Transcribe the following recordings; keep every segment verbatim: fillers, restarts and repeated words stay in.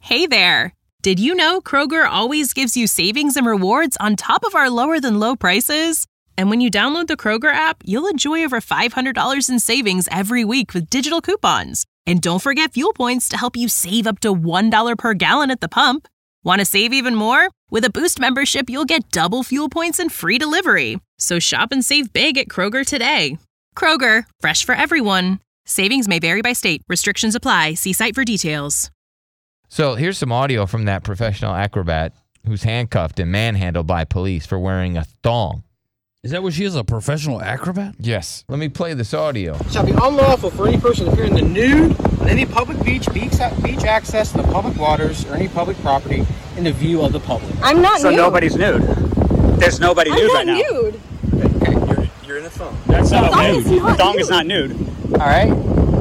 Hey there! Did you know Kroger always gives you savings and rewards on top of our lower-than-low prices? And when you download the Kroger app, you'll enjoy over five hundred dollars in savings every week with digital coupons. And don't forget fuel points to help you save up to one dollar per gallon at the pump. Want to save even more? With a Boost membership, you'll get double fuel points and free delivery. So shop and save big at Kroger today. Kroger, fresh for everyone. Savings may vary by state. Restrictions apply. See site for details. So here's some audio from that professional acrobat who's handcuffed and manhandled by police for wearing a thong. Is that what she is, a professional acrobat? Yes. Let me play this audio. It shall be unlawful for any person to appear in the nude on any public beach, beach, beach access to the public waters, or any public property in the view of the public. I'm not so nude. So nobody's nude. There's nobody I'm nude not right now. nude. Okay, you're, you're in a thong. That's not thong nude. is not A thong nude. is not nude. All right.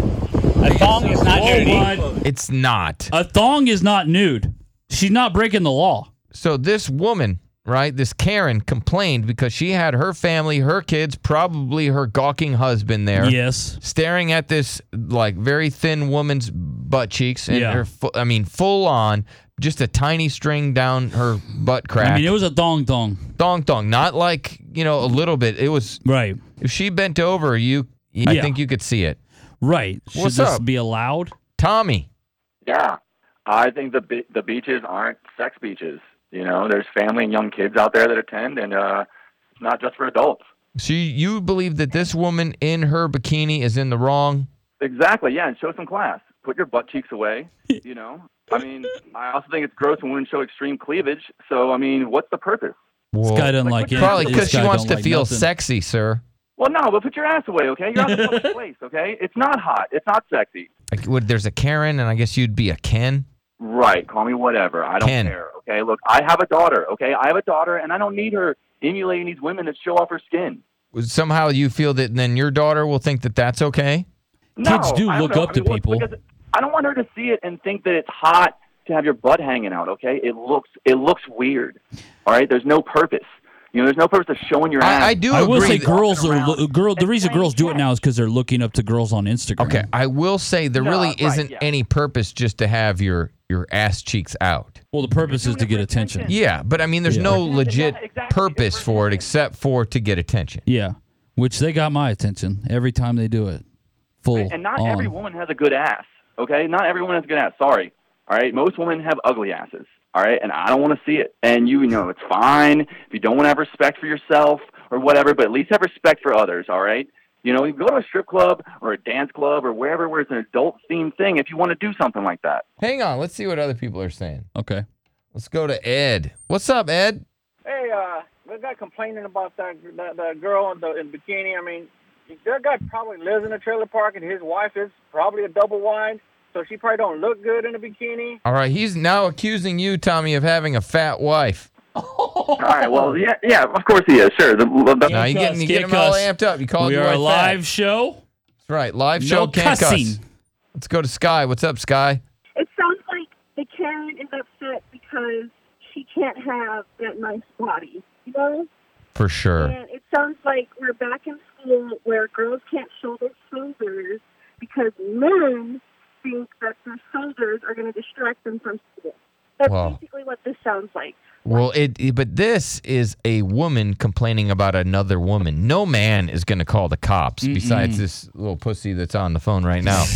A thong is not Oh, nudity. my- It's not. A thong is not nude. She's not breaking the law. So this woman, right, this Karen, complained because she had her family, her kids, probably her gawking husband there. Yes. Staring at this, like, very thin woman's butt cheeks. And Yeah. her, fu- I mean, full on, just a tiny string down her butt crack. I mean, it was a thong thong. Thong thong. Not like, you know, a little bit. It was, Right. if she bent over, you, I Yeah. think you could see it. Right. Should What's this up? be allowed? Tommy. Yeah, I think the be- the beaches aren't sex beaches. You know, there's family and young kids out there that attend, and uh, it's not just for adults. So you believe that this woman in her bikini is in the wrong? Exactly, yeah, and show some class. Put your butt cheeks away, you know. I mean, I also think it's gross when women show extreme cleavage. So, I mean, what's the purpose? Well, This guy doesn't like it. probably This because she guy wants don't to like feel nothing. sexy, sir. Well, no, but put your ass away, okay? You're out of the public place, okay? It's not hot. It's not sexy. Like, would, there's a Karen, and I guess you'd be a Ken. Right, call me whatever. I don't Ken. care, okay? Look, I have a daughter, okay? I have a daughter, and I don't need her emulating these women that show off her skin. Somehow you feel that then your daughter will think that that's okay? No, Kids do I don't look know. up I to mean, look, people. because I don't want her to see it and think that it's hot to have your butt hanging out, okay? It looks it looks weird, all right? There's no purpose. You know, there's no purpose to showing your ass. I, I do I agree. will say that- girls are around lo- girl. The and reason playing girls do it sex. now is because they're looking up to girls on Instagram. Okay, I will say there No, really right, isn't yeah. any purpose just to have your, your ass cheeks out. Well, the purpose is to get attention. Yeah, but I mean, there's Yeah. no Yeah, legit exactly. purpose for it except for to get attention. Yeah, which they got my attention every time they do it. Full And not on. every woman has a good ass, okay? Not every woman has a good ass. Sorry, all right? Most women have ugly asses, all right? And I don't want to see it. And you, you know, it's fine if you don't want to have respect for yourself or whatever, but at least have respect for others, all right? You know, you go to a strip club or a dance club or wherever where it's an adult-themed thing if you want to do something like that. Hang on, let's see what other people are saying. Okay. Let's go to Ed. What's up, Ed? Hey, uh, the guy complaining about that the, the girl in the in bikini. I mean, that guy probably lives in a trailer park, and his wife is probably a double wide, so she probably don't look good in a bikini. All right, he's now accusing you, Tommy, of having a fat wife. All right, well, yeah, yeah, of course he is, sure. The, the, Now you cuss, getting you get can't him all cuss. amped up. You called We your are a wife fat. live show. That's right, live No show. Can't cussing. cuss. Let's go to Sky. What's up, Sky? It sounds like the Karen is upset because she can't have that nice body, you know? For sure. And it sounds like we're back in school where girls can't show their shoulders because men think that their shoulders are going to distract them from school. That's Wow. basically what this sounds like. Well, it, it- but this is a woman complaining about another woman. No man is going to call the cops besides this little pussy that's on the phone right now.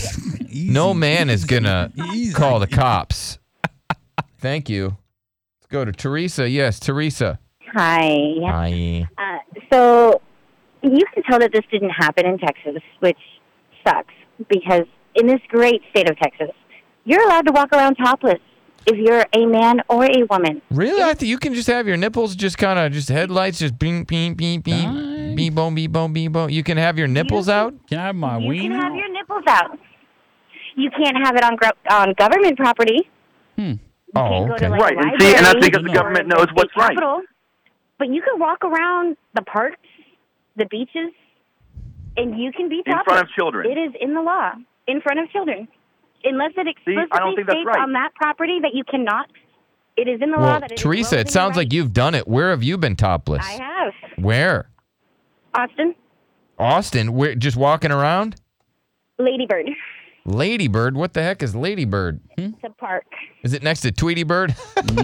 No man is going to call the cops. Thank you. Let's go to Teresa. Yes, Teresa. Hi. Hi. Uh, so you can tell that this didn't happen in Texas, which sucks because in this great state of Texas, you're allowed to walk around topless if you're a man or a woman. Really? I think you can just have your nipples just kind of just headlights just beep beep beep beep Nice. beep boom beep boom beep boom. You can have your nipples out? Can I have my You ween? can have your nipples out. You can't have it on gro- on government property. Hmm. Oh, Can't go okay. to, like, Right, a and see, and that's library because the or government the knows state what's right. capitol. But you can walk around the parks, the beaches, and you can be In topless. front of children. It is in the law, in front of children. Unless it See, I explicitly don't think that's states right. on that property that you cannot, it is in the law Well, that it is Teresa, well it within sounds your like you've done it. Where have you been topless? rights. I have. Where? Austin, Austin? Where? Just walking around? Ladybird. Ladybird? What the heck is Ladybird? Hmm? It's a park. Is it next to Tweety Bird?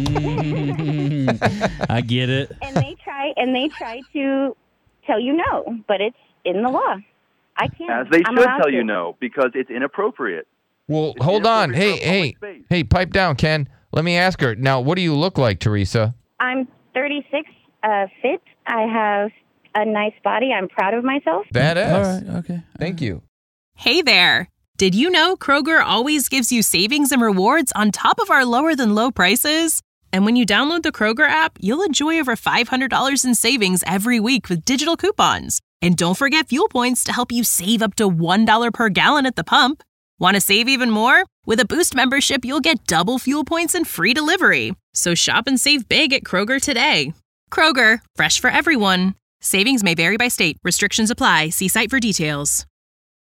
Mm, I get it. And they try and they try to tell you no, but it's in the law. I can't. As they I'm should allowed tell you to. no, because it's inappropriate. Well, It's hold on. Hey, inappropriate for a hey, public space. hey, pipe down, Ken. Let me ask her. Now, what do you look like, Teresa? I'm thirty-six, uh, fit. I have a nice body. I'm proud of myself. Badass. All right, okay. Thank you. Hey there! Did you know Kroger always gives you savings and rewards on top of our lower than low prices? And when you download the Kroger app, you'll enjoy over five hundred dollars in savings every week with digital coupons. And don't forget fuel points to help you save up to one dollar per gallon at the pump. Want to save even more? With a Boost membership, you'll get double fuel points and free delivery. So shop and save big at Kroger today. Kroger, fresh for everyone. Savings may vary by state. Restrictions apply. See site for details.